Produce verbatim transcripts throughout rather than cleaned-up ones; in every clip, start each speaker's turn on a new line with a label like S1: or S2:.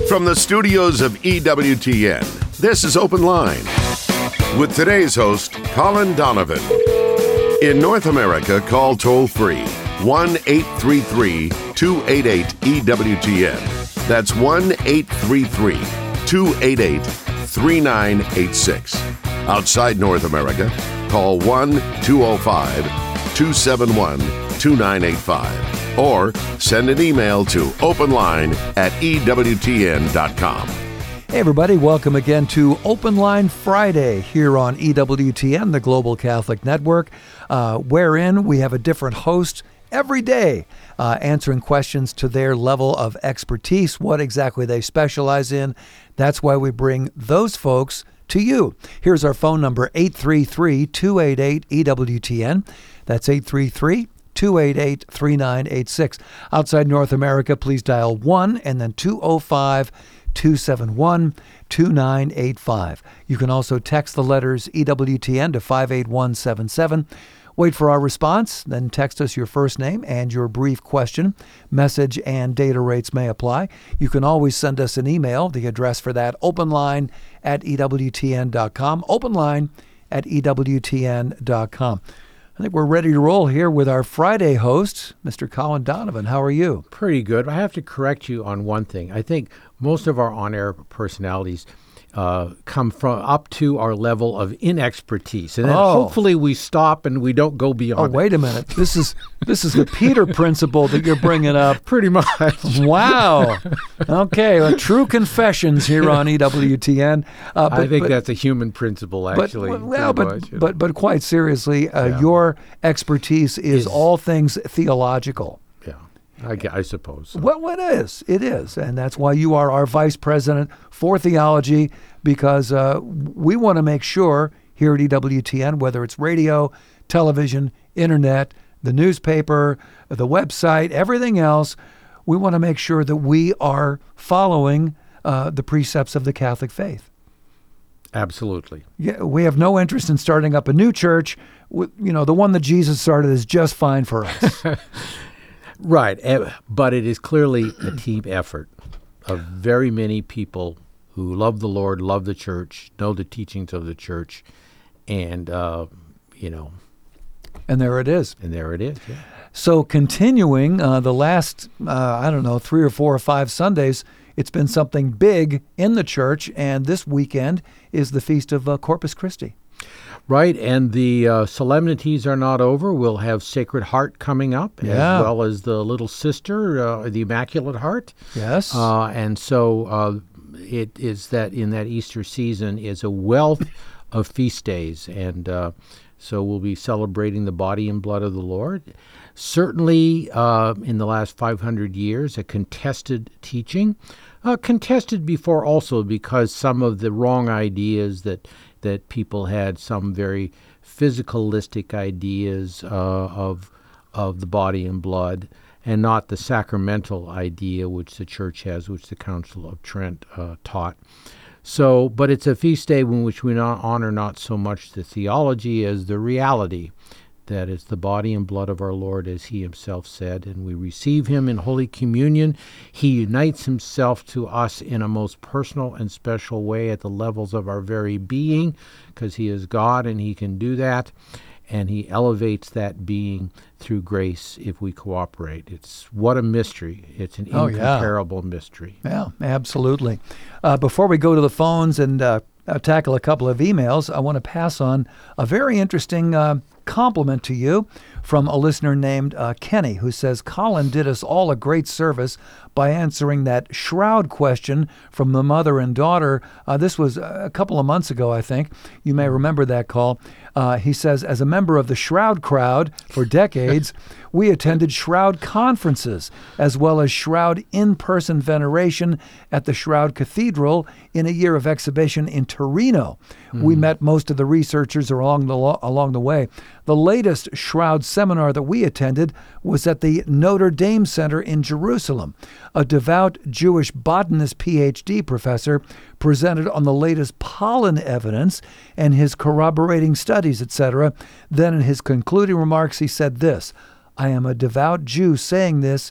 S1: From the studios of E W T N, this is Open Line with today's host, Colin Donovan. In North America, call toll-free one eight three three, two eight eight, E W T N. That's one eight three three, two eight eight, three nine eight six. Outside North America, call one two zero five, two seven one, two nine eight five or send an email to openline at E W T N dot com.
S2: Hey everybody, welcome again to Open Line Friday here on E W T N, the Global Catholic Network, uh, wherein we have a different host every day uh, answering questions to their level of expertise, what exactly they specialize in. That's why we bring those folks to you. Here's our phone number, eight three three, two eight eight, E W T N. That's eight three three, two eight eight, three nine eight six. Outside North America, please dial one and then two zero five, two seven one, two nine eight five. You can also text the letters E W T N to five eight one seven seven. Wait for our response, then text us your first name and your brief question. Message and data rates may apply. You can always send us an email. The address for that, openline at E W T N dot com. Openline at E W T N dot com. I think we're ready to roll here with our Friday host, Mister Colin Donovan. How are you?
S3: Pretty good. I have to correct you on one thing. I think most of our on-air personalities uh, come from up to our level of inexpertise, and then
S2: Oh.
S3: hopefully we stop and we don't go
S2: Oh,
S3: beyond.
S2: wait a minute. This is this is the Peter principle that you're bringing up.
S3: it. Pretty much.
S2: Wow. Okay, well, true confessions here on E W T N. Uh,
S3: I think that's a human principle,
S2: but,
S3: actually.
S2: well,
S3: pretty
S2: but,
S3: much, you know.
S2: but but quite seriously, uh,
S3: Yeah.
S2: your expertise is,
S3: Is-
S2: all things theological.
S3: yeah, I, gue- I suppose. So.
S2: Well, it is. It is. And that's why you are our vice president for theology, because uh, we want to make sure here at E W T N, whether it's radio, television, internet, the newspaper, the website, everything else, we want to make sure that we are following uh, the precepts of the Catholic faith.
S3: Absolutely.
S2: Yeah, we have no interest in starting up a new church. W- You know, the one that Jesus started is just fine for us.
S3: Right, eh, but it is clearly a team effort of very many people who love the Lord, love the church, know the teachings of the church, and, uh, you know,
S2: And there it is.
S3: and there it is. Yeah.
S2: So continuing uh, the last, uh, I don't know, three or four or five Sundays, it's been something big in the church, and this weekend is the Feast of uh, Corpus Christi.
S3: Right, and the uh, solemnities are not over. We'll have Sacred Heart coming up,
S2: Yeah.
S3: as well as the Little Sister, uh, the Immaculate Heart.
S2: Yes.
S3: Uh, and so uh, it is that in that Easter season is a wealth of feast days. And uh, so we'll be celebrating the body and blood of the Lord. Certainly uh, in the last five hundred years, a contested teaching. Uh, contested before also because some of the wrong ideas that that people had, some very physicalistic ideas uh, of of the body and blood, and not the sacramental idea which the Church has, which the Council of Trent uh, taught. So, but it's a feast day in which we not honor not so much the theology as the reality, that it's the body and blood of our Lord, as he himself said, and we receive him in Holy Communion. He unites himself to us in a most personal and special way at the levels of our very being, because he is God and he can do that, and he elevates that being through grace if we cooperate. It's what a mystery. It's an
S2: Oh, yeah.
S3: incomparable mystery.
S2: Yeah, absolutely. Uh, before we go to the phones and uh, uh, tackle a couple of emails, I want to pass on a very interesting uh, compliment to you from a listener named uh, Kenny, who says, Colin did us all a great service by answering that shroud question from the mother and daughter. Uh, this was a couple of months ago, I think. You may remember that call. Uh, he says, as a member of the Shroud crowd for decades, we attended Shroud conferences as well as Shroud in-person veneration at the Shroud Cathedral in a year of exhibition in Torino. Mm-hmm. We met most of the researchers along the lo- along the way. The latest Shroud seminar that we attended was at the Notre Dame Center in Jerusalem. A devout Jewish botanist P H D professor presented on the latest pollen evidence and his corroborating studies, et cetera. Then in his concluding remarks, he said this, I am a devout Jew saying this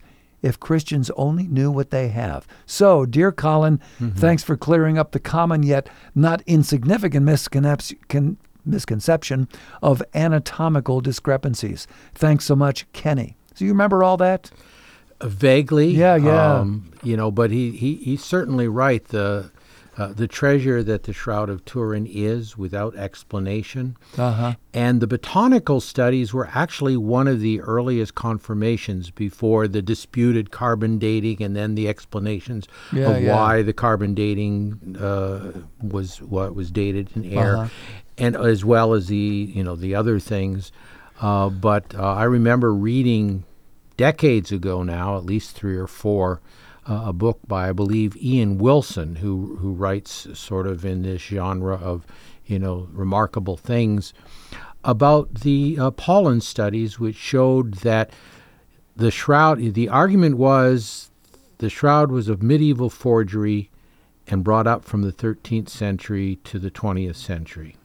S2: if Christians only knew what they have. So, dear Colin, mm-hmm. thanks for clearing up the common yet not insignificant misconception, misconception of anatomical discrepancies. Thanks so much, Kenny. So you remember all that?
S3: Uh, vaguely.
S2: Yeah, yeah.
S3: Um, you know, but he, he, he's certainly right. The Uh, the treasure that the Shroud of Turin is without explanation.
S2: Uh-huh.
S3: And the botanical studies were actually one of the earliest confirmations before the disputed carbon dating and then the explanations
S2: yeah,
S3: of
S2: yeah.
S3: why the carbon dating uh, was what was dated in air,
S2: uh-huh.
S3: and as well as the you know the other things. Uh, but uh, I remember reading decades ago now, at least three or four, Uh, a book by, I believe, Ian Wilson, who who writes sort of in this genre of, you know, remarkable things, about the uh, pollen studies, which showed that the shroud, the argument was the shroud was of medieval forgery and brought up from the thirteenth century to the twentieth century.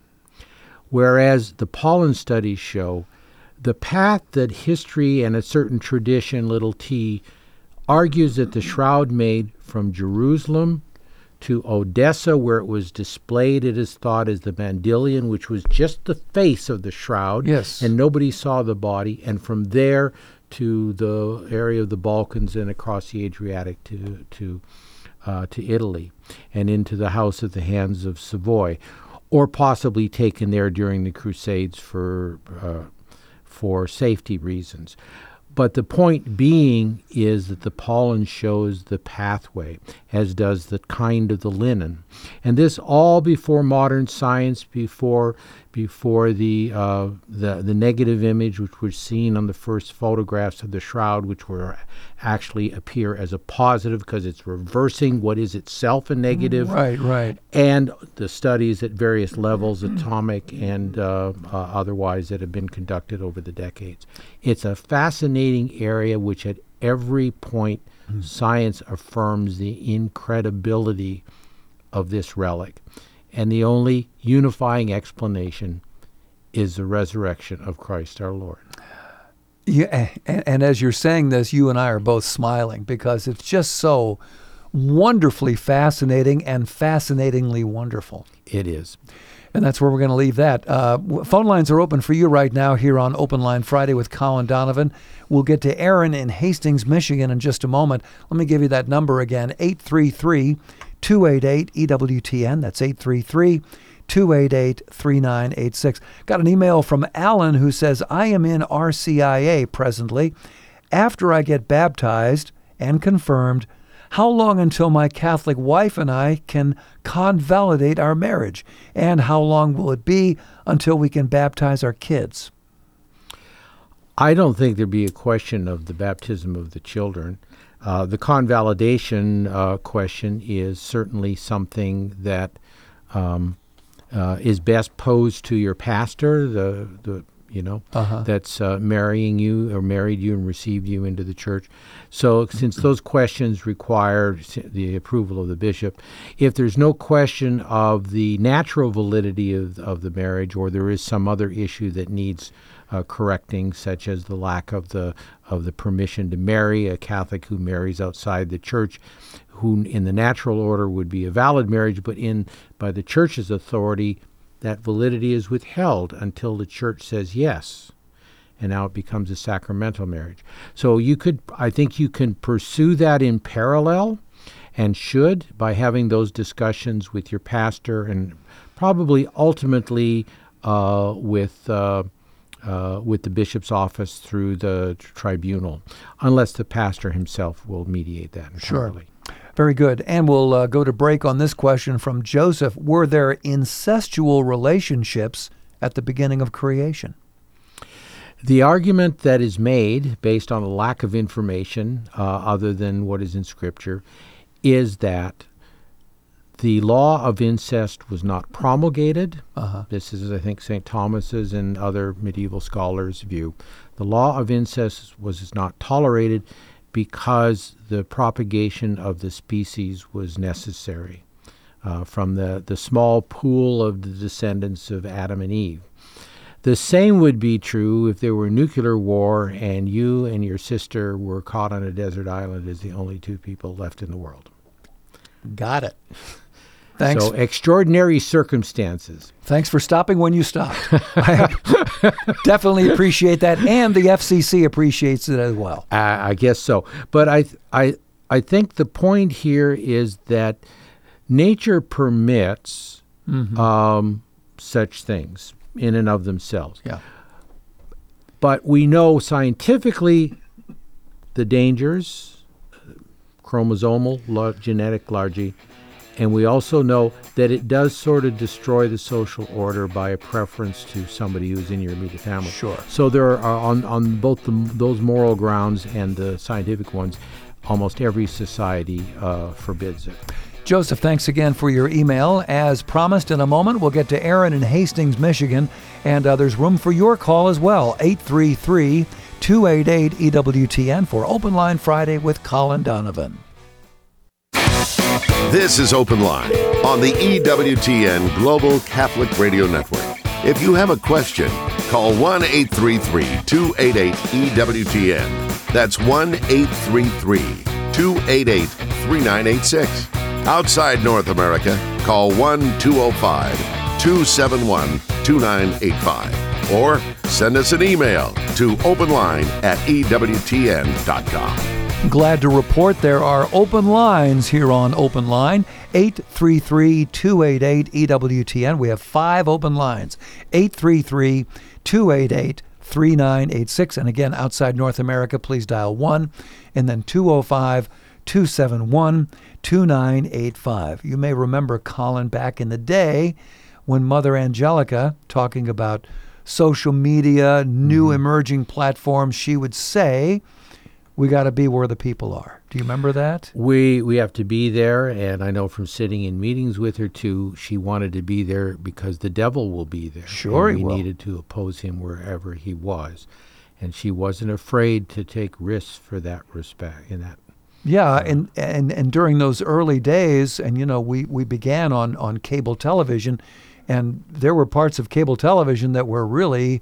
S3: Whereas the pollen studies show the path that history and a certain tradition, little t, argues that the shroud made from Jerusalem to Odessa, where it was displayed, it is thought, as the Mandylion, which was just the face of the shroud,
S2: yes,
S3: and nobody saw the body, and from there to the area of the Balkans and across the Adriatic to to uh, to Italy, and into the house at the hands of Savoy, or possibly taken there during the Crusades for uh, for safety reasons. But the point being is that the pollen shows the pathway, as does the kind of the linen. And this all before modern science, before before the uh, the, the negative image, which was seen on the first photographs of the shroud, which were actually appear as a positive because it's reversing what is itself a negative.
S2: Right, right.
S3: And the studies at various levels, atomic and uh, uh, otherwise, that have been conducted over the decades. It's a fascinating area which at every point mm. science affirms the incredibility of this relic. And the only unifying explanation is the resurrection of Christ our Lord.
S2: Yeah, and, and as you're saying this, you and I are both smiling because it's just so wonderfully fascinating and fascinatingly wonderful.
S3: It is.
S2: And that's where we're going to leave that. Uh, phone lines are open for you right now here on Open Line Friday with Colin Donovan. We'll get to Aaron in Hastings, Michigan in just a moment. Let me give you that number again, eight three three, two eight eight, E W T N. That's eight three three, two eight eight, three nine eight six. Got an email from Alan who says, I am in R C I A presently. After I get baptized and confirmed, how long until my Catholic wife and I can convalidate our marriage? And how long will it be until we can baptize our kids?
S3: I don't think there'd be a question of the baptism of the children. Uh, the convalidation uh, question is certainly something that um, uh, is best posed to your pastor, the the you know, uh-huh. that's uh, marrying you or married you and received you into the church. So since those questions require the approval of the bishop, if there's no question of the natural validity of, of the marriage, or there is some other issue that needs uh, correcting, such as the lack of the of the permission to marry, a Catholic who marries outside the church, who in the natural order would be a valid marriage, but in by the church's authority, that validity is withheld until the church says yes, and now it becomes a sacramental marriage. So you could, I think you can pursue that in parallel, and should, by having those discussions with your pastor and probably ultimately uh, with uh, uh, with the bishop's office through the tribunal, unless the pastor himself will mediate that entirely.
S2: Sure. Very good. And we'll uh, go to break on this question from Joseph. Were there incestual relationships at the beginning of creation?
S3: The argument that is made, based on a lack of information uh, other than what is in Scripture, is that the law of incest was not promulgated. Uh-huh. This is, I think, Saint Thomas's and other medieval scholars' view. The law of incest was not tolerated because the propagation of the species was necessary uh, from the, the small pool of the descendants of Adam and Eve. The same would be true if there were nuclear war and you and your sister were caught on a desert island as the only two people left in the world.
S2: Got it. Thanks.
S3: So extraordinary circumstances.
S2: Thanks for stopping when you stopped. I definitely appreciate that, and the F C C appreciates it as well.
S3: I, I guess so. But I, I, I think the point here is that nature permits mm-hmm. um, such things in and of themselves.
S2: Yeah.
S3: But we know scientifically the dangers, chromosomal, lo- genetic, largely, and we also know that it does sort of destroy the social order by a preference to somebody who's in your immediate family.
S2: Sure.
S3: So there are, on, on both the, those moral grounds and the scientific ones, almost every society uh, forbids it.
S2: Joseph, thanks again for your email. As promised, in a moment, we'll get to Aaron in Hastings, Michigan, and uh, there's room for your call as well. eight three three, two eight eight, E W T N for Open Line Friday with Colin Donovan.
S1: This is Open Line on the E W T N Global Catholic Radio Network. If you have a question, call one eight three three, two eight eight, E W T N. That's one eight three three, two eight eight, three nine eight six. Outside North America, call one two oh five, two seven one, two nine eight five. Or send us an email to openline at E W T N dot com.
S2: Glad to report there are open lines here on Open Line, eight three three, two eight eight, E W T N. We have five open lines, eight three three, two eight eight, three nine eight six. And again, outside North America, please dial one, and then two oh five, two seven one, two nine eight five. You may remember Colin back in the day when Mother Angelica, talking about social media, new mm-hmm. emerging platforms, she would say, we got to be where the people are. Do you remember that?
S3: We we have to be there, and I know from sitting in meetings with her, too, she wanted to be there because the devil will be there.
S2: Sure,
S3: and
S2: he
S3: we
S2: will.
S3: needed to oppose him wherever he was. And she wasn't afraid to take risks for that respect, in that.
S2: Yeah, and, and, and during those early days, and, you know, we, we began on, on cable television, and there were parts of cable television that were really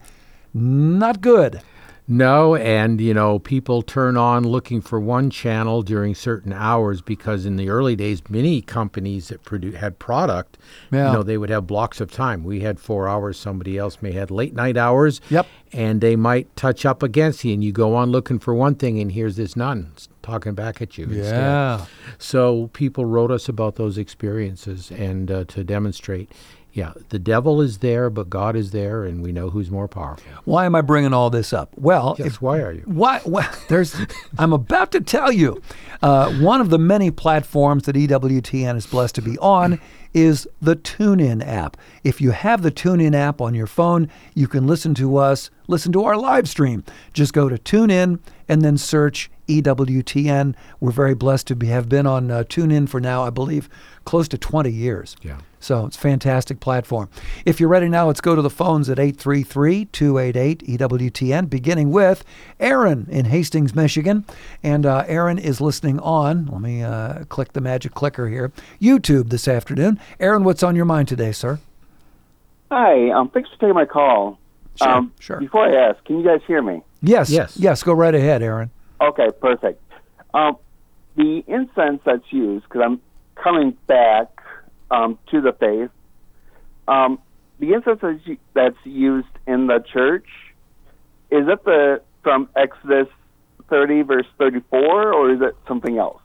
S2: not good.
S3: No, and, you know, people turn on looking for one channel during certain hours because in the early days, many companies that produ- had product,
S2: yeah.
S3: you know, they would have blocks of time. We had four hours. Somebody else may have late night hours.
S2: Yep.
S3: And they might touch up against you, and you go on looking for one thing, and here's this nun talking back at you
S2: yeah.
S3: instead. So people wrote us about those experiences and uh, to demonstrate, yeah, the devil is there, but God is there, and we know who's more powerful.
S2: Why am I bringing all this up? Well,
S3: yes,
S2: if,
S3: why are you?
S2: Why? Well, there's. I'm about to tell you. Uh, one of the many platforms that E W T N is blessed to be on is the TuneIn app. If you have the TuneIn app on your phone, you can listen to us, listen to our live stream. Just go to TuneIn and then search E W T N. We're very blessed to be, have been on uh, TuneIn for now, I believe, close to twenty years.
S3: Yeah.
S2: So it's a fantastic platform. If you're ready now, let's go to the phones at eight three three, two eight eight, E W T N, beginning with Aaron in Hastings, Michigan. And uh, Aaron is listening on, let me uh, click the magic clicker here, YouTube this afternoon. Aaron, what's on your mind today, sir?
S4: Hi, um, thanks for taking my call.
S2: Sure,
S4: um,
S2: sure.
S4: Before I ask, can you guys hear me?
S2: Yes,
S3: Yes.
S2: yes, go right ahead, Aaron.
S4: Okay, perfect. Um, the incense that's used, because I'm coming back um, to the faith, um, the incense that's, that's used in the church, is it the from Exodus thirty, verse thirty-four, or is it something else?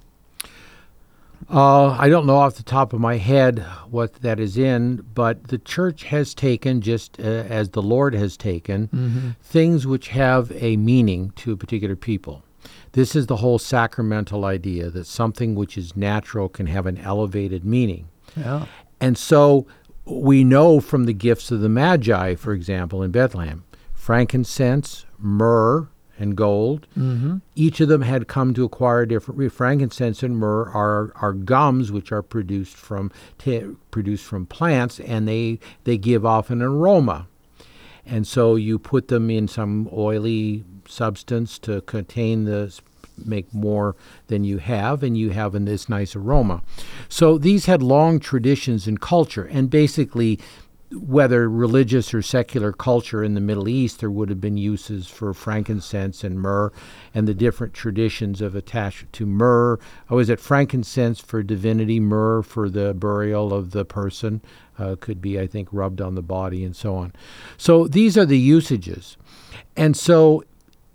S3: Uh, I don't know off the top of my head what that is in, but the church has taken, just uh, as the Lord has taken, mm-hmm. things which have a meaning to a particular people. This is the whole sacramental idea, that something which is natural can have an elevated meaning.
S2: Yeah.
S3: And so we know from the gifts of the Magi, for example, in Bethlehem, frankincense, myrrh, and gold. Mm-hmm. Each of them had come to acquire different. Frankincense and myrrh are are gums which are produced from t- produced from plants, and they they give off an aroma. And so you put them in some oily substance to contain the make more than you have, and you have in this nice aroma. So these had long traditions in culture, and basically whether religious or secular culture in the Middle East, there would have been uses for frankincense and myrrh and the different traditions of attached to myrrh. Oh, is it frankincense for divinity, myrrh for the burial of the person? Uh, could be, I think, rubbed on the body and so on. So these are the usages. And so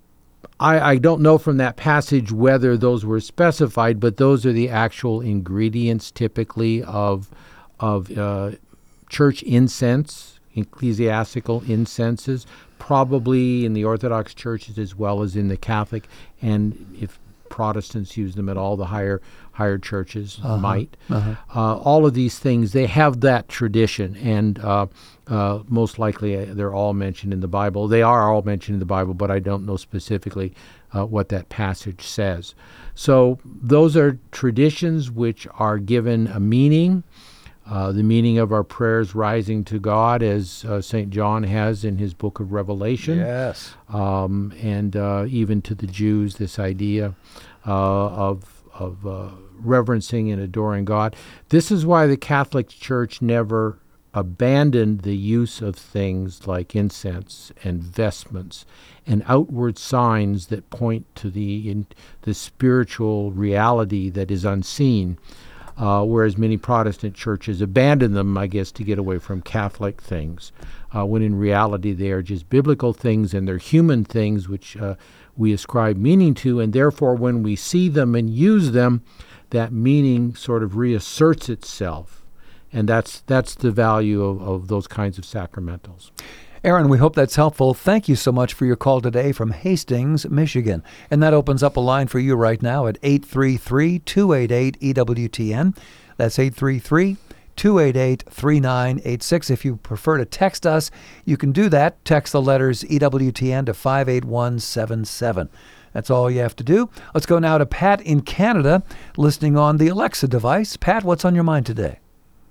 S3: I, I don't know from that passage whether those were specified, but those are the actual ingredients typically of of uh, church incense, ecclesiastical incenses, probably in the Orthodox churches as well as in the Catholic, and if Protestants use them at all, the higher higher churches
S2: uh-huh.
S3: might.
S2: Uh-huh.
S3: Uh, all of these things, they have that tradition, and uh, uh, most likely uh, they're all mentioned in the Bible. They are all mentioned in the Bible, but I don't know specifically uh, what that passage says. So those are traditions which are given a meaning. Uh, the meaning of our prayers rising to God, as uh, Saint John has in his book of Revelation.
S2: Yes.
S3: Um, and uh, even to the Jews, this idea uh, of of uh, reverencing and adoring God. This is why the Catholic Church never abandoned the use of things like incense and vestments and outward signs that point to the in, the spiritual reality that is unseen. Uh, whereas many Protestant churches abandon them, I guess, to get away from Catholic things, uh, when in reality they are just biblical things and they're human things which uh, we ascribe meaning to, and therefore when we see them and use them, that meaning sort of reasserts itself. And that's that's the value of, of those kinds of sacramentals.
S2: Aaron, we hope that's helpful. Thank you so much for your call today from Hastings, Michigan. And that opens up a line for you right now at eight three three, two eight eight, E W T N. That's eight three three, two eight eight, three nine eight six. If you prefer to text us, you can do that. Text the letters E W T N to five eight one seven seven. That's all you have to do. Let's go now to Pat in Canada, listening on the Alexa device. Pat, what's on your mind today?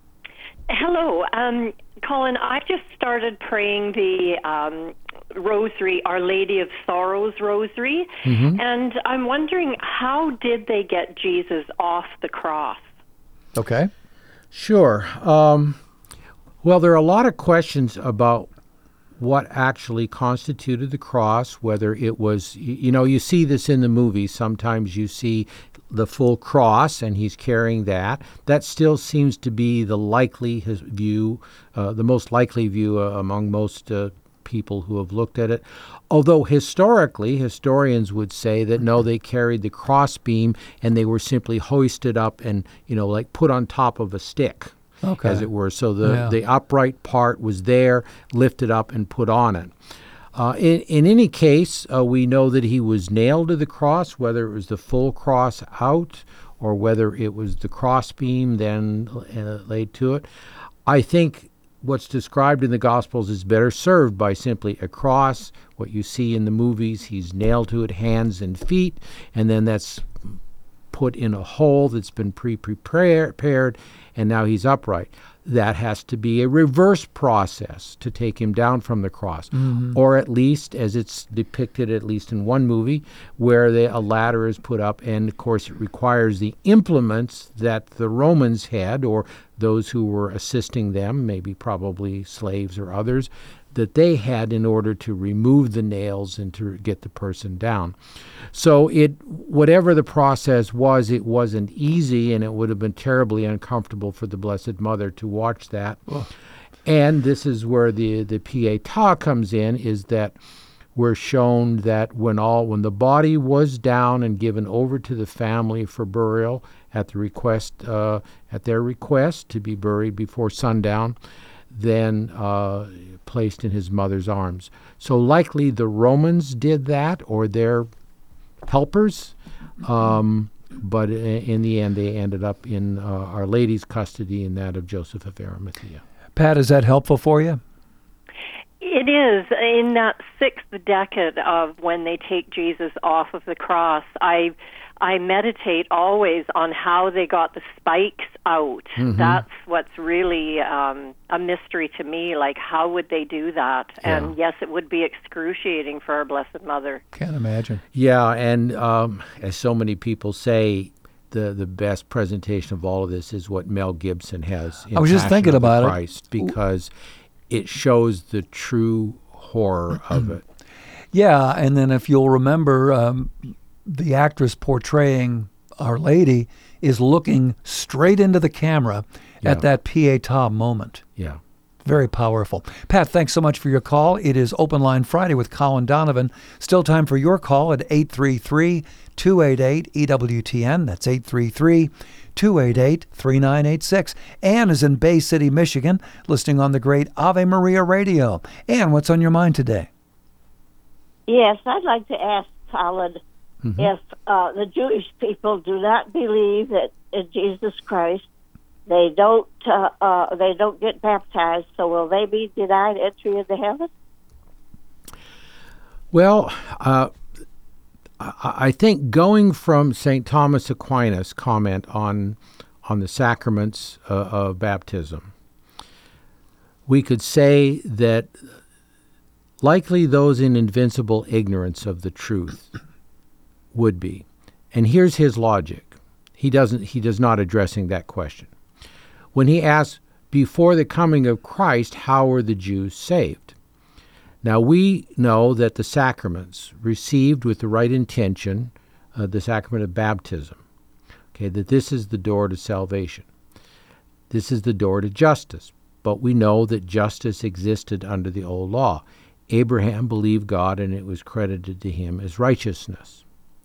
S5: Hello. Um, Colin, I just started praying the um, rosary, Our Lady of Sorrows rosary, mm-hmm. and I'm wondering, how did they get Jesus off the cross?
S2: Okay.
S3: Sure. Um, well, there are a lot of questions about what actually constituted the cross, whether it was, you know, you see this in the movies. Sometimes you see the full cross, and he's carrying that. That still seems to be the likely his view, uh, the most likely view uh, among most uh, people who have looked at it. Although historically, historians would say that no, they carried the crossbeam and they were simply hoisted up and, you know, like put on top of a stick, okay. as it were. So the, yeah. the upright part was there, lifted up and put on it. Uh, in, in any case, uh, we know that he was nailed to the cross, whether it was the full cross out or whether it was the crossbeam then uh, laid to it. I think what's described in the Gospels is better served by simply a cross. What you see in the movies, he's nailed to it, hands and feet, and then that's put in a hole that's been pre-prepared, and now he's upright. That has to be a reverse process to take him down from the cross, mm-hmm. or at least, as it's depicted at least in one movie, where the, a ladder is put up, and of course it requires the implements that the Romans had, or those who were assisting them, maybe probably slaves or others, that they had in order to remove the nails and to get the person down. So it, whatever the process was, it wasn't easy, and it would have been terribly uncomfortable for the Blessed Mother to watch that. Oh. And this is where the, the pietà comes in, is that we're shown that when all when the body was down and given over to the family for burial at the request uh, at their request to be buried before sundown, then uh, placed in his mother's arms. So likely the Romans did that, or their helpers, um, but in the end they ended up in uh, Our Lady's custody and that of Joseph of Arimathea.
S2: Pat, is that helpful for you?
S5: It is. In that sixth decade of when they take Jesus off of the cross, I I meditate always on how they got the spikes out. Mm-hmm. That's what's really um, a mystery to me. Like, how would they do that? Yeah. And yes, it would be excruciating for our Blessed Mother.
S2: Can't imagine.
S3: Yeah, and um, as so many people say, the the best presentation of all of this is what Mel Gibson has in
S2: I was just
S3: Passion
S2: thinking
S3: of the
S2: about
S3: Christ,
S2: it.
S3: because it shows the true horror of it.
S2: Yeah, and then if you'll remember, um, the actress portraying Our Lady is looking straight into the camera
S3: Yeah.
S2: at that pietà moment.
S3: Yeah.
S2: Very powerful. Pat, thanks so much for your call. It is Open Line Friday with Colin Donovan. Still time for your call at eight three three, two eight eight, E W T N. That's eight three three, two eight eight, three nine eight six. Ann is in Bay City, Michigan, listening on the great Ave Maria Radio. Ann, what's on your mind today?
S6: Yes, I'd like to ask Colin
S3: Mm-hmm.
S6: if uh, the Jewish people do not believe that in Jesus Christ, they don't uh, uh, they don't get baptized. So will they be denied entry into heaven?
S3: Well, uh, I I think going from Saint Thomas Aquinas' comment on on the sacraments uh, of baptism, we could say that likely those in invincible ignorance of the truth would be. And here's his logic. He doesn't he does not addressing that question. When he asks, before the coming of Christ, how were the Jews saved? Now we know that the sacraments received with the right intention, uh, the sacrament of baptism, okay, that this is the door to salvation. This is the door to justice. But we know that justice existed under the old law. Abraham believed God, and it was credited to him as righteousness.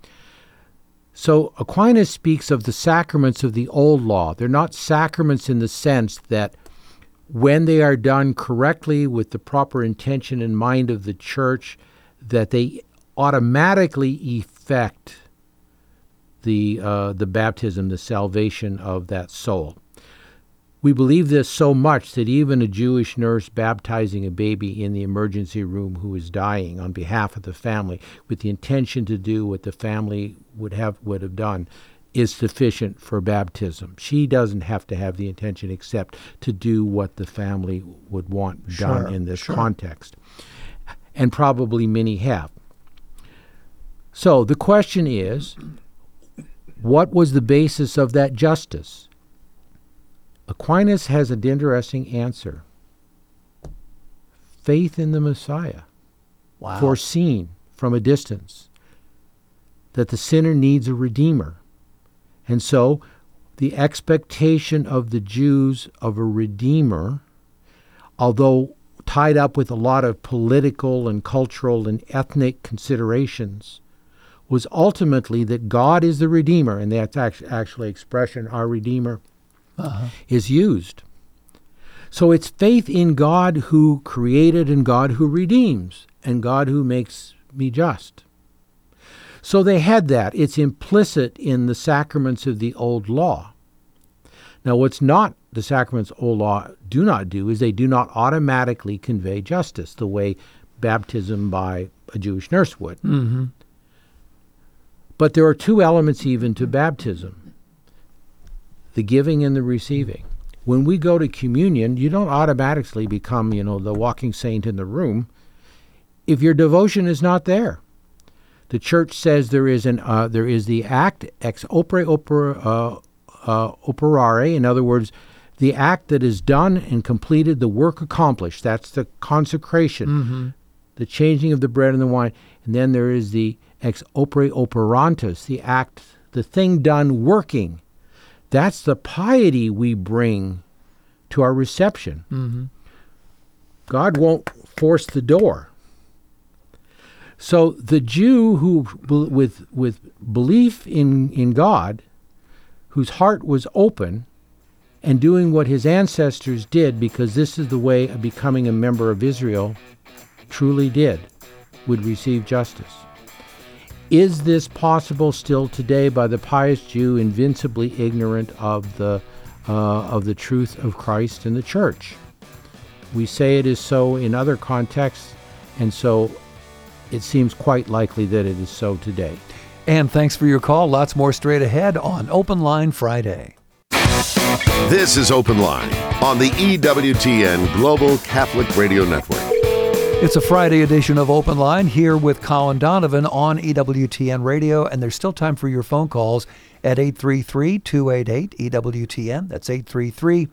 S3: So Aquinas speaks of the sacraments of the old law. They're not sacraments in the sense that when they are done correctly with the proper intention and mind of the church, that they automatically effect the uh, the baptism, the salvation of that soul. We believe this so much that even a Jewish nurse baptizing a baby in the emergency room who is dying on behalf of the family with the intention to do what the family would have would have done is sufficient for baptism. She doesn't have to have the intention except to do what the family would want done
S2: Sure,
S3: in this
S2: sure.
S3: context. And probably many have. So the question is, what was the basis of that justice? Aquinas has an interesting answer. Faith in the Messiah,
S2: Wow.
S3: foreseen from a distance, that the sinner needs a redeemer. And so the expectation of the Jews of a redeemer, although tied up with a lot of political and cultural and ethnic considerations, was ultimately that God is the redeemer, and that's act- actually expression, our redeemer,
S2: Uh-huh.
S3: is used. So it's faith in God who created and God who redeems and God who makes me just. So they had that. It's implicit in the sacraments of the old law. Now what's not the sacraments of old law do not do is they do not automatically convey justice the way baptism by a Jewish nurse would.
S2: Mm-hmm.
S3: But there are two elements even to baptism. The giving and the receiving. When we go to communion, you don't automatically become, you know, the walking saint in the room if your devotion is not there. The church says there is an uh, there is the act ex opere opera, uh, uh, operare. In other words, the act that is done and completed, the work accomplished. That's the consecration,
S2: Mm-hmm.
S3: the changing of the bread and the wine. And then there is the ex opere operantis, the act, the thing done working. That's the piety we bring to our reception.
S2: Mm-hmm.
S3: God won't force the door. So the Jew who, with with belief in, in God, whose heart was open and doing what his ancestors did because this is the way of becoming a member of Israel, truly did, would receive justice. Is this possible still today by the pious Jew invincibly ignorant of the uh, of the truth of Christ and the Church? We say it is so in other contexts, and so it seems quite likely that it is so today.
S2: And thanks for your call. Lots more straight ahead on Open Line Friday.
S1: This is Open Line on the E W T N Global Catholic Radio Network.
S2: It's a Friday edition of Open Line here with Colin Donovan on E W T N Radio, and there's still time for your phone calls at eight three three, two eight eight, E W T N. That's eight three three,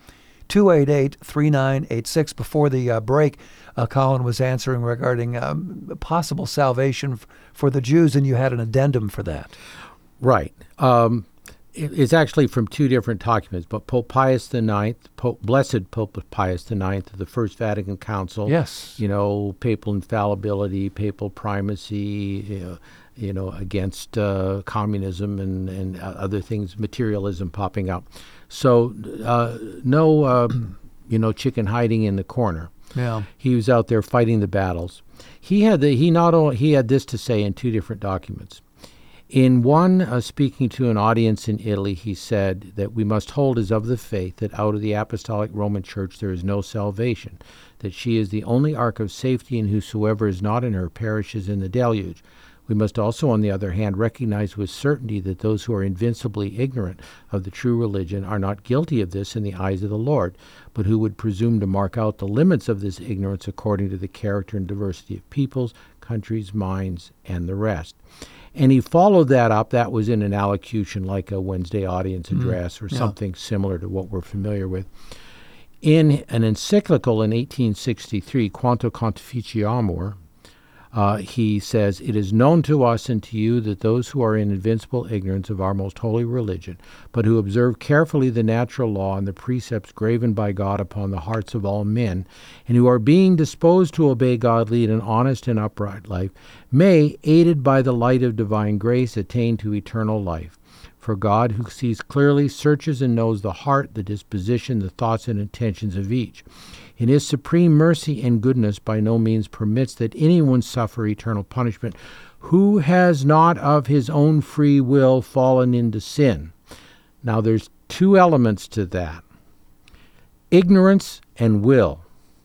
S2: two eight eight, three nine eight six. Before the uh, break, uh, Colin was answering regarding um, possible salvation f- for the Jews, and you had an addendum for that.
S3: Right. Um, it, it's actually from two different documents, but Pope Pius the Ninth, Pope, Blessed Pope Pius the Ninth of the First Vatican Council.
S2: Yes.
S3: You know, papal infallibility, papal primacy, you know, you know against uh, communism and, and other things, materialism popping up. So uh, no, uh, you know, chicken hiding in the corner.
S2: Yeah.
S3: He was out there fighting the battles. He had the, he not only, he had this to say in two different documents. In one, uh, speaking to an audience in Italy, he said that we must hold as of the faith that out of the Apostolic Roman Church there is no salvation, that she is the only ark of safety, and whosoever is not in her perishes in the deluge. We must also, on the other hand, recognize with certainty that those who are invincibly ignorant of the true religion are not guilty of this in the eyes of the Lord, but who would presume to mark out the limits of this ignorance according to the character and diversity of peoples, countries, minds, and the rest. And he followed that up. That was in an allocution like a Wednesday audience address mm, or yeah. something similar to what we're familiar with. In an encyclical in eighteen sixty-three, Quanto Confidiamur, uh, he says, "It is known to us and to you that those who are in invincible ignorance of our most holy religion, but who observe carefully the natural law and the precepts graven by God upon the hearts of all men, and who are being disposed to obey God, lead an honest and upright life, may, aided by the light of divine grace, attain to eternal life. For God, who sees clearly, searches and knows the heart, the disposition, the thoughts and intentions of each. In his supreme mercy and goodness by no means permits that anyone suffer eternal punishment who has not of his own free will fallen into sin." Now there's two elements to that. Ignorance and will.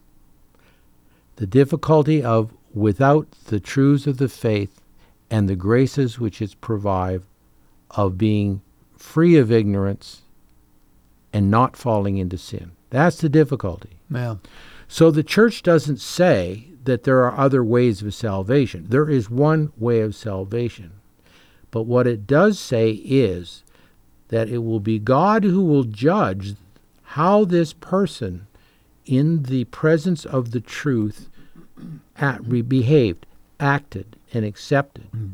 S3: The difficulty of, without the truths of the faith and the graces which it provides, of being free of ignorance and not falling into sin. That's the difficulty.
S2: Yeah.
S3: So the church doesn't say that there are other ways of salvation. There is one way of salvation. But what it does say is that it will be God who will judge how this person, in the presence of the truth, at, behaved, acted, and accepted. Mm.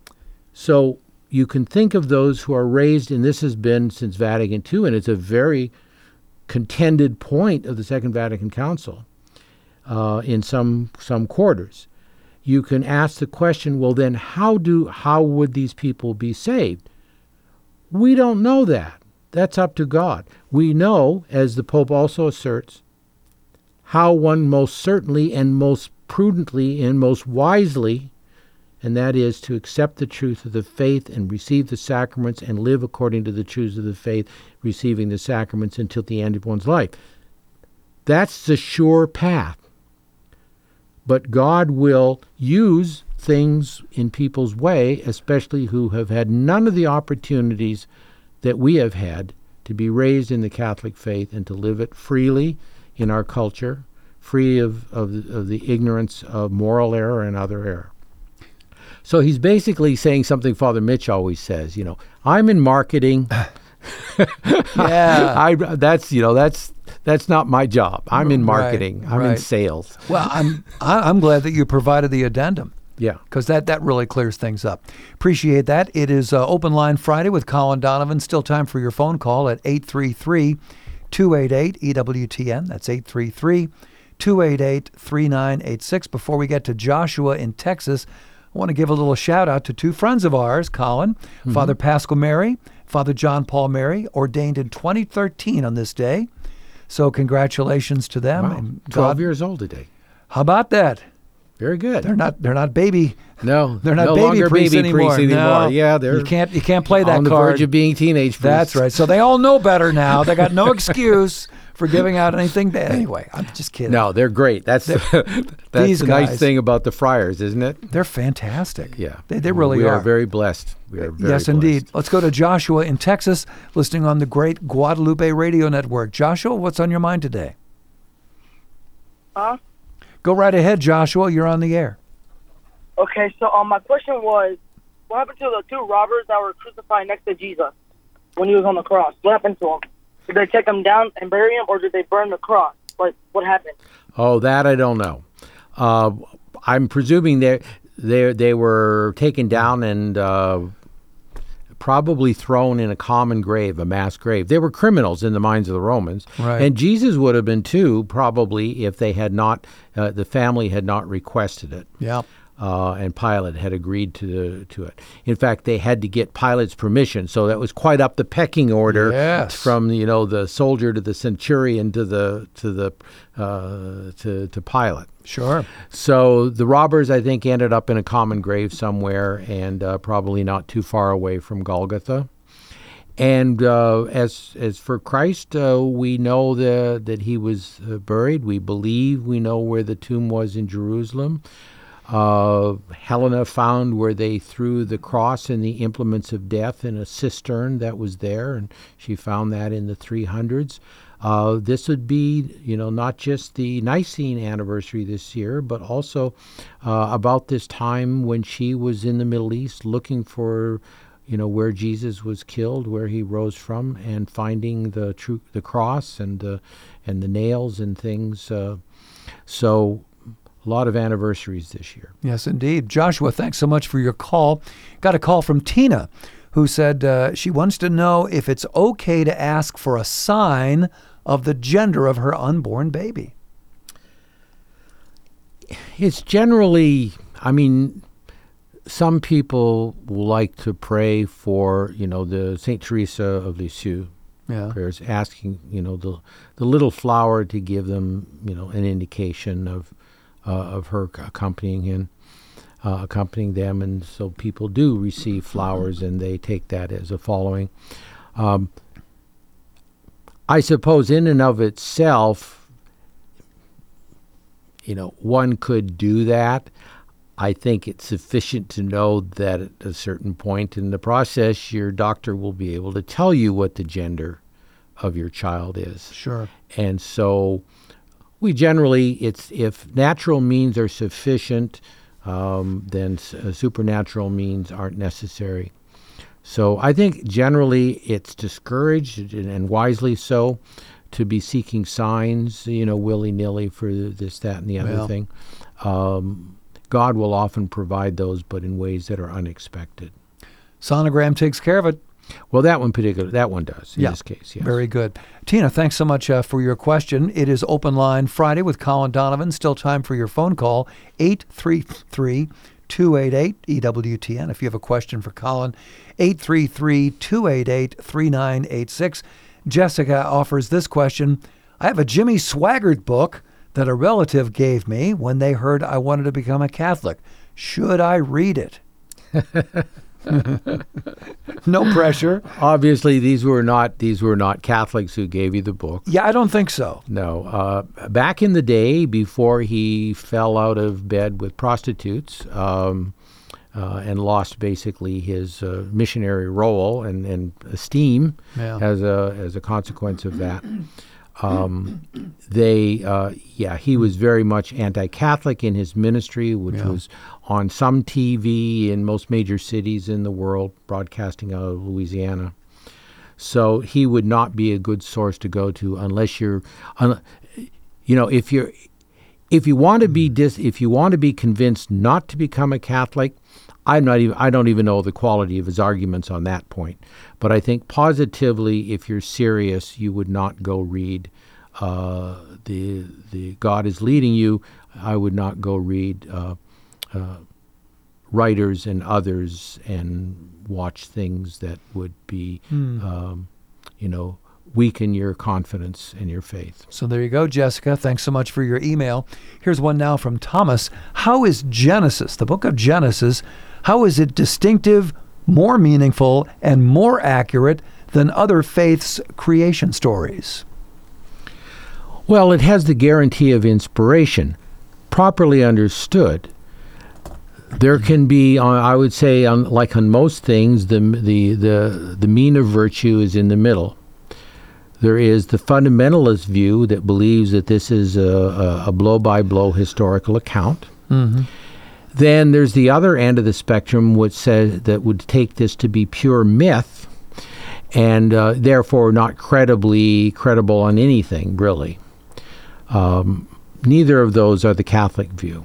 S3: So you can think of those who are raised, and this has been since Vatican Two, and it's a very contended point of the Second Vatican Council uh, in some some quarters. You can ask the question, well then, how do how would these people be saved? We don't know that. That's up to God. We know, as the Pope also asserts, how one most certainly and most prudently and most wisely, and that is to accept the truth of the faith and receive the sacraments and live according to the truths of the faith, receiving the sacraments until the end of one's life. That's the sure path. But God will use things in people's way, especially who have had none of the opportunities that we have had to be raised in the Catholic faith and to live it freely in our culture, free of, of, of the ignorance of moral error and other error. So he's basically saying something Father Mitch always says, you know, I'm in marketing.
S2: yeah.
S3: I, that's, you know, that's that's not my job. I'm in marketing.
S2: Right,
S3: I'm
S2: right.
S3: in sales.
S2: Well, I'm I'm glad that you provided the addendum.
S3: Yeah.
S2: Because that, that really clears things up. Appreciate that. It is uh, Open Line Friday with Colin Donovan. Still time for your phone call at eight three three, two eight eight, E W T N. That's eight three three, two eight eight, three nine eight six. Before we get to Joshua in Texas, I want to give a little shout out to two friends of ours, Colin, mm-hmm. Father Pascal Mary, Father John Paul Mary, ordained in twenty thirteen on this day. So congratulations to them.
S3: Wow.
S2: And
S3: Twelve
S2: God,
S3: years old today.
S2: How about that?
S3: Very good.
S2: They're not. They're not baby.
S3: No,
S2: they're not
S3: no
S2: baby
S3: longer
S2: priests
S3: baby
S2: anymore.
S3: priests anymore.
S2: No,
S3: yeah, they're
S2: you can't. You can't play that
S3: on the
S2: card.
S3: verge of being teenage priests.
S2: That's right. So they all know better now. They got no excuse for giving out anything bad. Anyway, I'm just kidding.
S3: No, they're great. That's
S2: they're,
S3: the, that's
S2: these
S3: the
S2: guys,
S3: nice thing about the friars, isn't it?
S2: They're fantastic.
S3: Yeah,
S2: they, they really
S3: we
S2: are.
S3: We are very blessed. We are very
S2: yes,
S3: blessed.
S2: indeed. Let's go to Joshua in Texas, listening on the great Guadalupe Radio Network. Joshua, what's on your mind today?
S7: Huh?
S2: Go right ahead, Joshua. You're on the air.
S7: Okay, so um, my question was, what happened to the two robbers that were crucified next to Jesus when he was on the cross? What happened to them? Did they take him down and bury him, or did they burn the cross? Like, what happened?
S3: Oh, that I don't know. Uh, I'm presuming they they they were taken down and uh, probably thrown in a common grave, a mass grave. They were criminals in the minds of the Romans,
S2: Right.
S3: and Jesus would have been too, probably, if they had not, uh, the family had not requested it.
S2: Yeah.
S3: Uh, and Pilate had agreed to to it. In fact, they had to get Pilate's permission, so that was quite up the pecking order.
S2: Yes.
S3: From you know the soldier to the centurion to the to the uh, to to Pilate.
S2: Sure.
S3: So the robbers, I think, ended up in a common grave somewhere, and uh, probably not too far away from Golgotha. And uh, as as for Christ, uh, we know the, that he was uh, buried. We believe we know where the tomb was in Jerusalem. Uh, Helena found where they threw the cross and the implements of death in a cistern that was there, and she found that in the three hundreds. Uh, this would be, you know, not just the Nicene anniversary this year, but also uh, about this time when she was in the Middle East looking for, you know, where Jesus was killed, where he rose from, and finding the true the cross and the and the nails and things. Uh, so. A lot of anniversaries this year.
S2: Yes, indeed. Joshua, thanks so much for your call. Got a call from Tina, who said uh, she wants to know if it's okay to ask for a sign of the gender of her unborn baby.
S3: It's generally, I mean, some people like to pray for, you know, the Saint Teresa of Lisieux.
S2: Yeah.
S3: Prayers asking, you know, the the little flower to give them, you know, an indication of Uh, of her accompanying him, uh, accompanying them, and so people do receive flowers, and they take that as a following. Um, I suppose, in and of itself, you know, one could do that. I think it's sufficient to know that at a certain point in the process, your doctor will be able to tell you what the gender of your child is.
S2: Sure.
S3: And so. We generally, it's if natural means are sufficient, um, then s- uh, supernatural means aren't necessary. So I think generally it's discouraged, and, and wisely so, to be seeking signs, you know, willy-nilly for this, that, and the other
S2: Well.
S3: thing. Um, God will often provide those, but in ways that are unexpected.
S2: Sonogram takes care of it.
S3: Well, that one particular, that one does in
S2: Yeah,
S3: this case. Yes.
S2: Very good. Tina, thanks so much uh, for your question. It is Open Line Friday with Colin Donovan. Still time for your phone call, eight three three, two eight eight, E W T N. If you have a question for Colin, eight three three, two eight eight, three nine eight six. Jessica offers this question. I have a Jimmy Swaggart book that a relative gave me when they heard I wanted to become a Catholic. Should I read it? No pressure.
S3: Obviously, these were not these were not Catholics who gave you the book.
S2: Yeah, I don't think so.
S3: No. Uh, back in the day, before he fell out of bed with prostitutes um, uh, and lost basically his uh, missionary role and, and esteem
S2: Yeah.
S3: as a as a consequence of that, um, they uh, yeah he was very much anti-Catholic in his ministry, which
S2: Yeah.
S3: was on some T V in most major cities in the world, broadcasting out of Louisiana. So he would not be a good source to go to unless you're, un, you know, if you're, if you want to be dis, if you want to be convinced not to become a Catholic, I'm not even, I don't even know the quality of his arguments on that point. But I think positively, if you're serious, you would not go read uh, the the God is leading you. I would not go read uh, uh, writers and others and watch things that would be,
S2: Hmm.
S3: um, you know, weaken your confidence and your faith.
S2: So there you go, Jessica. Thanks so much for your email. Here's one now from Thomas. How is Genesis, the book of Genesis, how is it distinctive, more meaningful, and more accurate than other faiths' creation stories?
S3: Well, it has the guarantee of inspiration. Properly understood, there can be, uh, I would say, on, like on most things, the, the, the, the mean of virtue is in the middle. There is the fundamentalist view that believes that this is a, a, a blow-by-blow historical account.
S2: Mm-hmm.
S3: Then there's the other end of the spectrum, which says that would take this to be pure myth, and uh, therefore not credibly credible on anything, really. Um, neither of those are the Catholic view.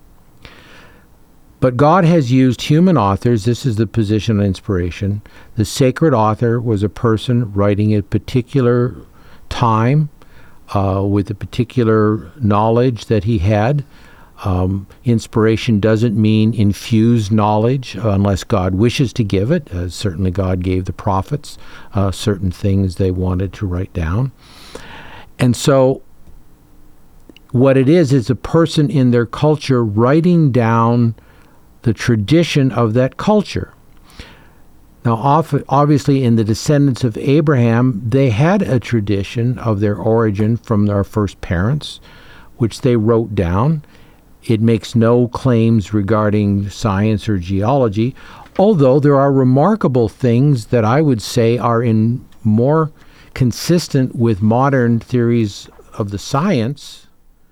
S3: But God has used human authors. This is the position of inspiration. The sacred author was a person writing a particular time uh, with a particular knowledge that he had. Um, inspiration doesn't mean infused knowledge uh, unless God wishes to give it. Uh, certainly God gave the prophets uh, certain things they wanted to write down. And so what it is is a person in their culture writing down the tradition of that culture. Now, obviously, in the descendants of Abraham, they had a tradition of their origin from their first parents, which they wrote down. It makes no claims regarding science or geology, although there are remarkable things that I would say are in more consistent with modern theories of the science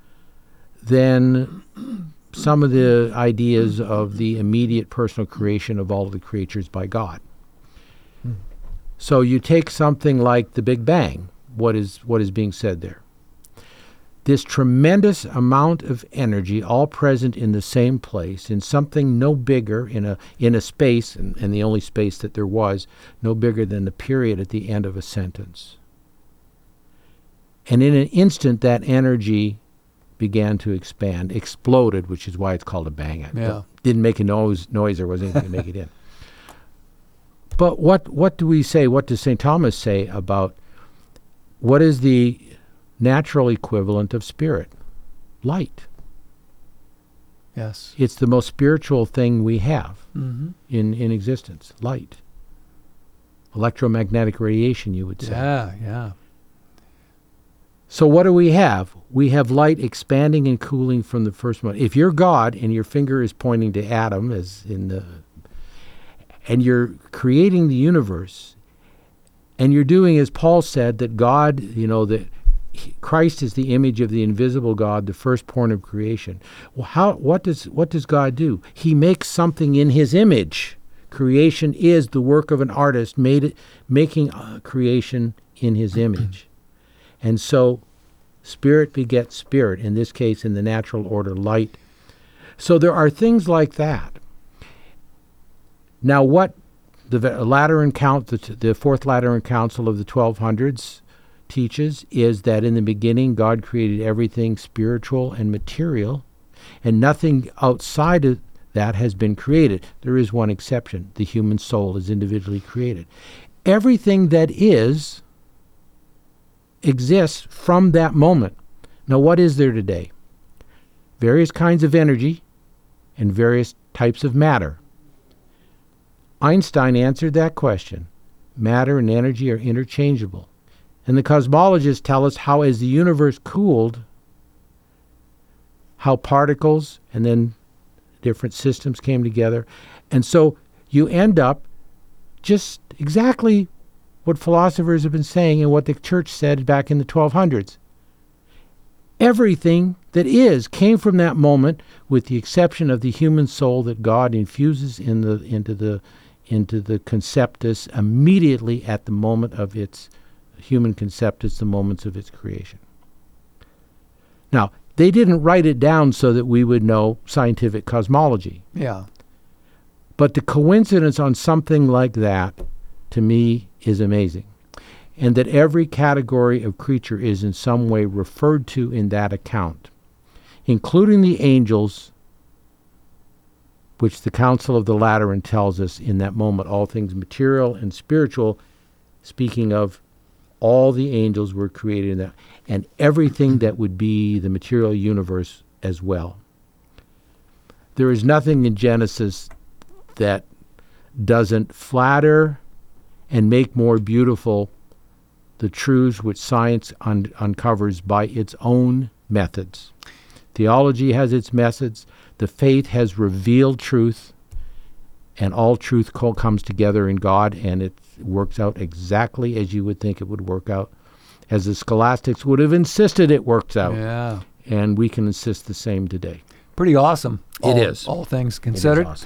S3: than some of the ideas of the immediate personal creation of all of the creatures by God. Hmm. So you take something like the Big Bang, what is what is being said there. This tremendous amount of energy all present in the same place, in something no bigger, in a in a space, and, and the only space that there was, no bigger than the period at the end of a sentence. And in an instant, that energy began to expand, exploded, which is why it's called a bang. It
S2: yeah.
S3: didn't make a noise, noise, there wasn't anything to make it in. But what what do we say, what does Saint Thomas say about what is the natural equivalent of spirit? Light.
S2: Yes.
S3: It's the most spiritual thing we have
S2: mm-hmm.
S3: in, in existence, light. Electromagnetic radiation, you would say.
S2: Yeah, yeah.
S3: So what do we have? We have light expanding and cooling from the first moment. If you're God and your finger is pointing to Adam, as in the, and you're creating the universe, and you're doing, as Paul said, that God, you know, that Christ is the image of the invisible God, the firstborn of creation. Well, how? What does what does God do? He makes something in His image. Creation is the work of an artist, made it, making uh, creation in His image. And so spirit begets spirit, in this case in the natural order, light. So there are things like that. Now what the Lateran Count, the, the Fourth Lateran Council of the twelve hundreds teaches is that in the beginning God created everything spiritual and material, and nothing outside of that has been created. There is one exception. The human soul is individually created. Everything that is exists from that moment. Now, what is there today? Various kinds of energy and various types of matter. Einstein answered that question. Matter and energy are interchangeable. And the cosmologists tell us how, as the universe cooled, how particles and then different systems came together. And so you end up just exactly what philosophers have been saying and what the church said back in the twelve hundreds. Everything that is came from that moment, with the exception of the human soul that God infuses in the into the into the conceptus immediately at the moment of its human conceptus, the moments of its creation. Now, they didn't write it down so that we would know scientific cosmology.
S2: Yeah.
S3: But the coincidence on something like that, to me, is amazing. And that every category of creature is in some way referred to in that account, including the angels, which the Council of the Lateran tells us in that moment, all things material and spiritual, speaking of all the angels were created in that, and everything that would be the material universe as well. There is nothing in Genesis that doesn't flatter and make more beautiful the truths which science un- uncovers by its own methods. Theology has its methods. The faith has revealed truth, and all truth co- comes together in God, and it works out exactly as you would think it would work out, as the scholastics would have insisted it works out.
S2: Yeah.
S3: And we can insist the same today.
S2: Pretty awesome.
S3: It
S2: all,
S3: is.
S2: All things considered.
S3: It is awesome.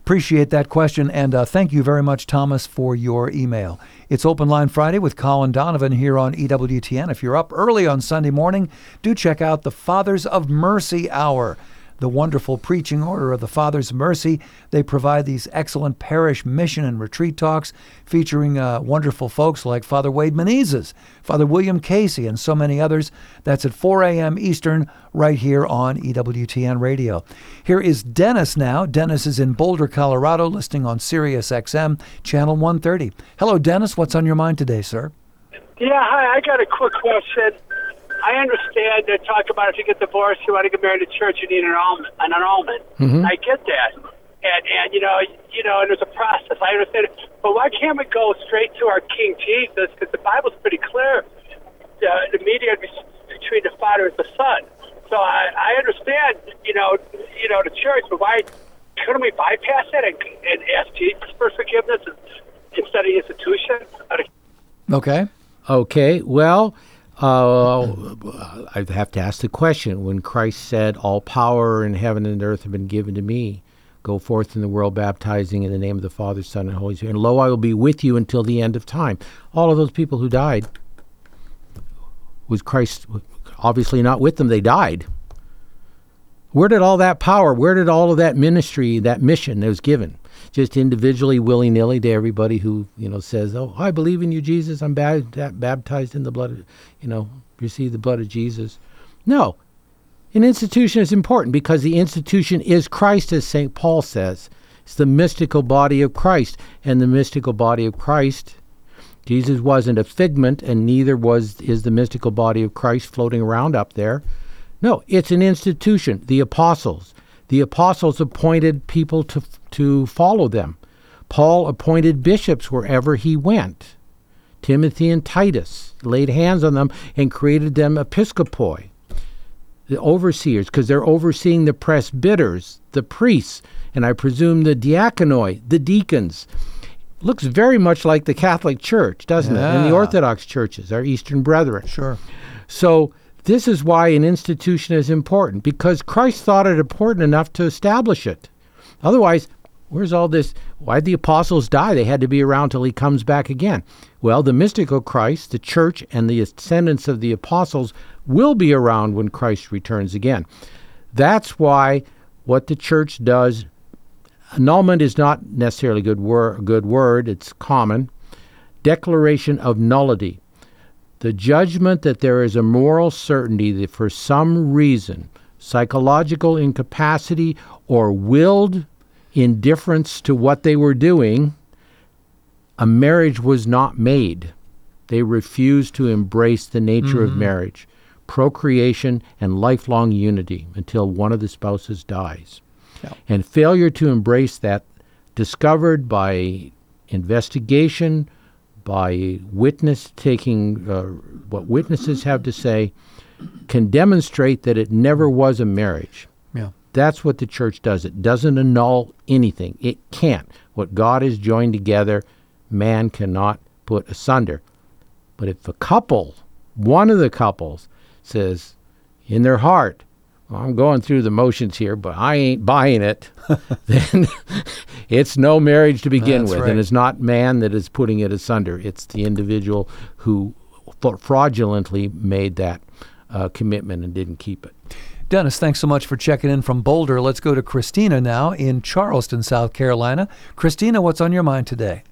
S2: Appreciate that question, and uh, thank you very much, Thomas, for your email. It's Open Line Friday with Colin Donovan here on E W T N. If you're up early on Sunday morning, do check out the Fathers of Mercy Hour, the wonderful preaching order of the Fathers of Mercy. They provide these excellent parish mission and retreat talks featuring uh, wonderful folks like Father Wade Menezes, Father William Casey, and so many others. That's at four a.m. Eastern right here on E W T N Radio. Here is Dennis now. Dennis is in Boulder, Colorado, listening on Sirius X M, Channel one thirty. Hello, Dennis. What's on your mind today, sir?
S8: Yeah, hi. I got a quick question. I understand they talk about if you get divorced, you want to get married to church, you need an annulment. An annulment.
S3: Mm-hmm.
S8: I get that, and and you know, you know, and there's a process. I understand it, but why can't we go straight to our King Jesus? Because the Bible's pretty clear. Uh, the mediator between the Father and the Son. So I, I understand, you know, you know, the church, but why couldn't we bypass it and, and ask Jesus for forgiveness instead of institution?
S2: Okay.
S3: Okay. Well. Uh, I have to ask the question. When Christ said, all power in heaven and earth have been given to me, go forth in the world baptizing in the name of the Father, Son, and Holy Spirit, and lo, I will be with you until the end of time. All of those people who died, was Christ obviously not with them? They died. Where did all that power, where did all of that ministry, that mission that was given? Just individually, willy-nilly to everybody who, you know, says, oh, I believe in you, Jesus. I'm bab- baptized in the blood of, you know, receive the blood of Jesus. No. An institution is important because the institution is Christ, as Saint Paul says. It's the mystical body of Christ. And the mystical body of Christ, Jesus wasn't a figment, and neither was is the mystical body of Christ floating around up there. No, it's an institution. The apostles. The apostles appointed people to to follow them. Paul appointed bishops wherever he went. Timothy and Titus laid hands on them and created them episcopoi, the overseers, because they're overseeing the presbyters, the priests, and I presume the diaconoi, the deacons. Looks very much like the Catholic Church, doesn't
S2: yeah.
S3: it? And the Orthodox churches, our Eastern brethren.
S2: Sure.
S3: So this is why an institution is important, because Christ thought it important enough to establish it. Otherwise, where's all this? Why'd the apostles die? They had to be around till he comes back again. Well, the mystical Christ, the church, and the descendants of the apostles will be around when Christ returns again. That's why what the church does, annulment is not necessarily a good, wor- good word, it's common. Declaration of nullity. The judgment that there is a moral certainty that for some reason, psychological incapacity or willed indifference to what they were doing, a marriage was not made. They refused to embrace the nature mm-hmm. of marriage, procreation, and lifelong unity until one of the spouses dies. Yeah. And failure to embrace that, discovered by investigation, by witness taking uh, what witnesses have to say, can demonstrate that it never was a marriage.
S2: Yeah.
S3: That's what the church does. It doesn't annul anything. It can't. What God has joined together, man cannot put asunder. But if a couple, one of the couples, says in their heart, well, I'm going through the motions here, but I ain't buying it, then it's no marriage to begin
S2: That's
S3: with.
S2: right.
S3: And it's not man that is putting it asunder. It's the individual who fraudulently made that uh, commitment and didn't keep it.
S2: Dennis, thanks so much for checking in from Boulder. Let's go to Christina now in Charleston, South Carolina. Christina, what's on your mind today?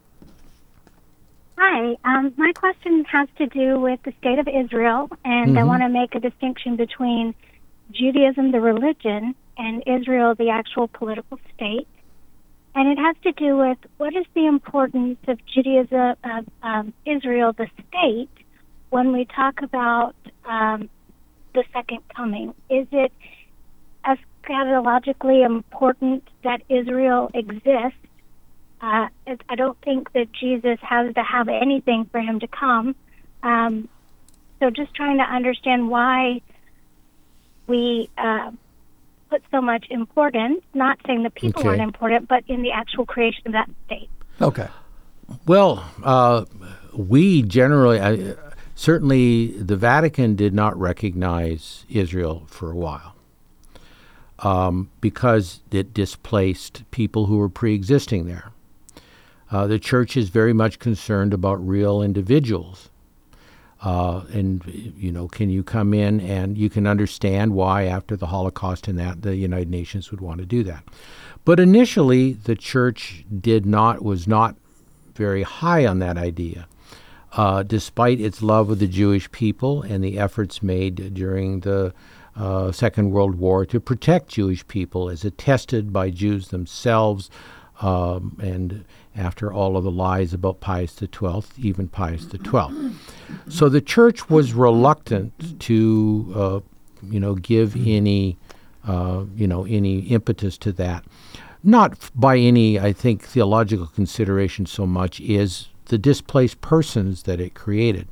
S9: Hi. Um, my question has to do with the state of Israel, and mm-hmm. I want to make a distinction between Judaism, the religion, and Israel, the actual political state. And it has to do with what is the importance of Judaism, of um, Israel, the state, when we talk about um, the second coming. Is it eschatologically important that Israel exists? Uh, it, I don't think that Jesus has to have anything for him to come. Um, so just trying to understand why we uh, put so much importance, not saying the people
S3: Okay.
S9: aren't important, but in the actual creation of that state.
S2: Okay.
S3: Well, uh, we generally, uh, certainly the Vatican did not recognize Israel for a while. um, because it displaced people who were pre-existing there. Uh, the church is very much concerned about real individuals. Uh, and, you know, can you come in and you can understand why after the Holocaust and that the United Nations would want to do that. But initially, the church did not, was not very high on that idea, uh, despite its love of the Jewish people and the efforts made during the uh, Second World War to protect Jewish people, as attested by Jews themselves, um, and after all of the lies about Pius the Twelfth, even Pius the Twelfth. So the church was reluctant to, uh, you know, give any, uh, you know, any impetus to that. Not by any, I think, theological consideration so much is the displaced persons that it created.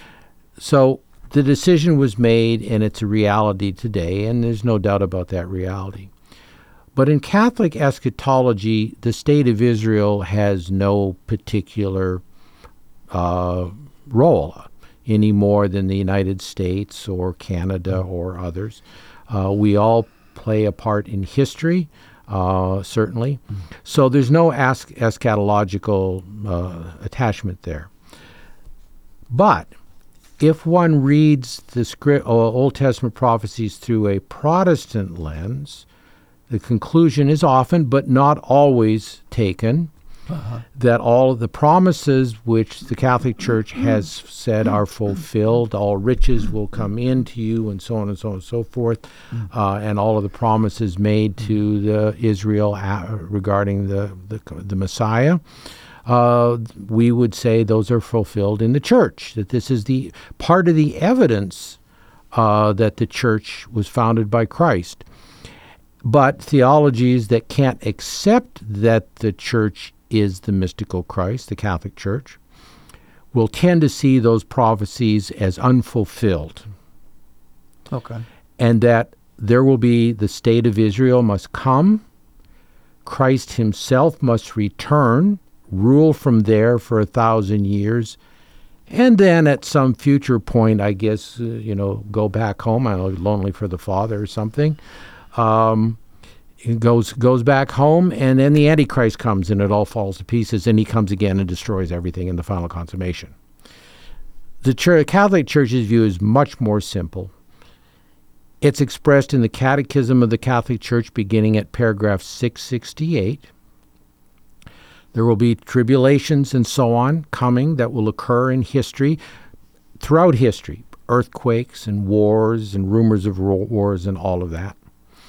S3: So the decision was made, and it's a reality today, and there's no doubt about that reality. But in Catholic eschatology, the state of Israel has no particular uh, role any more than the United States or Canada or others. Uh, we all play a part in history, uh, certainly. Mm. So there's no es- eschatological uh, attachment there. But if one reads the script, uh, Old Testament prophecies through a Protestant lens, the conclusion is often, but not always, taken uh-huh. that all of the promises which the Catholic Church has said are fulfilled, all riches will come into you, and so on and so on and so forth, mm. uh, and all of the promises made to the Israel uh, regarding the, the, the Messiah, uh, we would say those are fulfilled in the Church, that this is the part of the evidence uh, that the Church was founded by Christ. But theologies that can't accept that the Church is the mystical Christ, the Catholic Church, will tend to see those prophecies as unfulfilled.
S2: Okay.
S3: And that there will be the state of Israel must come, Christ himself must return, rule from there for a thousand years, and then at some future point, I guess, uh, you know, go back home, I don't know, lonely for the Father or something. Um, he goes goes back home, and then the Antichrist comes, and it all falls to pieces, and he comes again and destroys everything in the final consummation. The Church, Catholic Church's view is much more simple. It's expressed in the Catechism of the Catholic Church, beginning at paragraph six sixty-eight. There will be tribulations and so on coming that will occur in history, throughout history, earthquakes and wars and rumors of wars and all of that.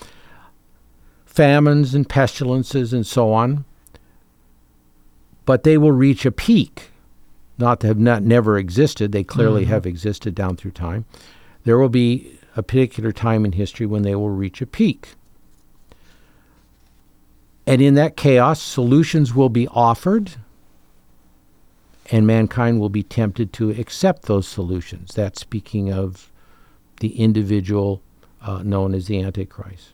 S3: Famines and pestilences and so on, but they will reach a peak. Not to have not never existed, they clearly mm-hmm. have existed down through time. There will be a particular time in history when they will reach a peak. And in that chaos, solutions will be offered, and mankind will be tempted to accept those solutions. That's speaking of the individual uh, known as the Antichrist.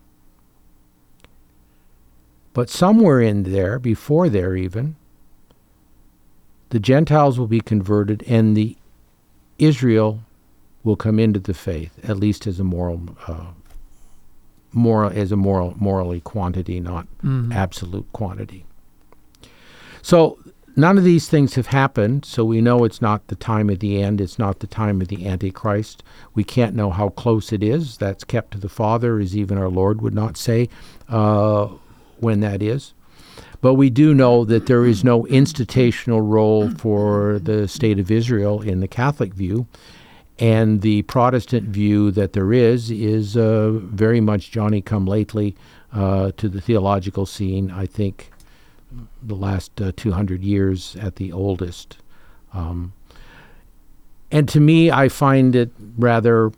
S3: But somewhere in there, before there even, the Gentiles will be converted, and the Israel will come into the faith, at least as a moral, uh, moral as a moral, morally quantity, not mm-hmm. absolute quantity. So none of these things have happened, so we know it's not the time of the end. It's not the time of the Antichrist. We can't know how close it is. That's kept to the Father, as even our Lord would not say uh, when that is. But we do know that there is no institutional role for the state of Israel in the Catholic view, and the Protestant view that there is is uh, very much Johnny-come-lately uh, to the theological scene, I think, the last uh, two hundred years at the oldest. Um, and to me, I find it rather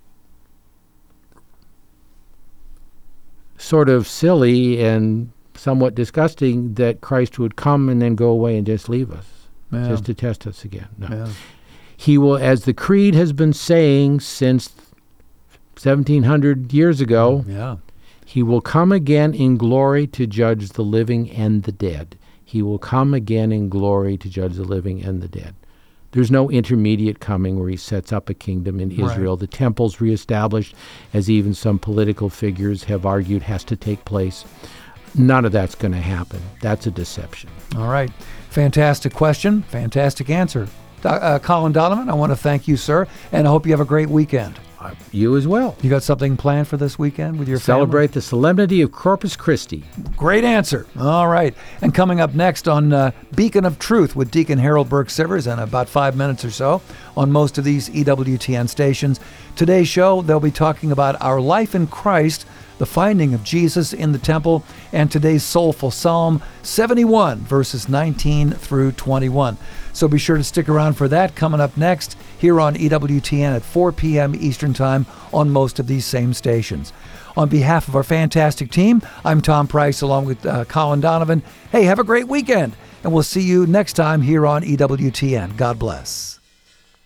S3: sort of silly and somewhat disgusting that Christ would come and then go away and just leave us, yeah. just to test us again. No. Yeah. He will, as the Creed has been saying since seventeen hundred years ago,
S2: yeah.
S3: he will come again in glory to judge the living and the dead. He will come again in glory to judge the living and the dead. There's no intermediate coming where he sets up a kingdom in Israel.
S2: Right.
S3: The temple's reestablished, as even some political figures have argued has to take place. None of that's going to happen. That's a deception.
S2: All right. Fantastic question. Fantastic answer. Uh, Colin Donovan, I want to thank you, sir, and I hope you have a great weekend.
S3: Uh, you as well.
S2: You got something planned for this weekend with your
S3: Celebrate
S2: family?
S3: the solemnity of Corpus Christi.
S2: Great answer. All right. And coming up next on uh, Beacon of Truth with Deacon Harold Burke-Sivers in about five minutes or so on most of these E W T N stations. Today's show, they'll be talking about our life in Christ, the finding of Jesus in the temple, and today's soulful Psalm seventy-one, verses nineteen through twenty-one. So be sure to stick around for that coming up next here on E W T N at four p.m. Eastern Time on most of these same stations. On behalf of our fantastic team, I'm Tom Price along with uh, Colin Donovan. Hey, have a great weekend, and we'll see you next time here on E W T N. God bless.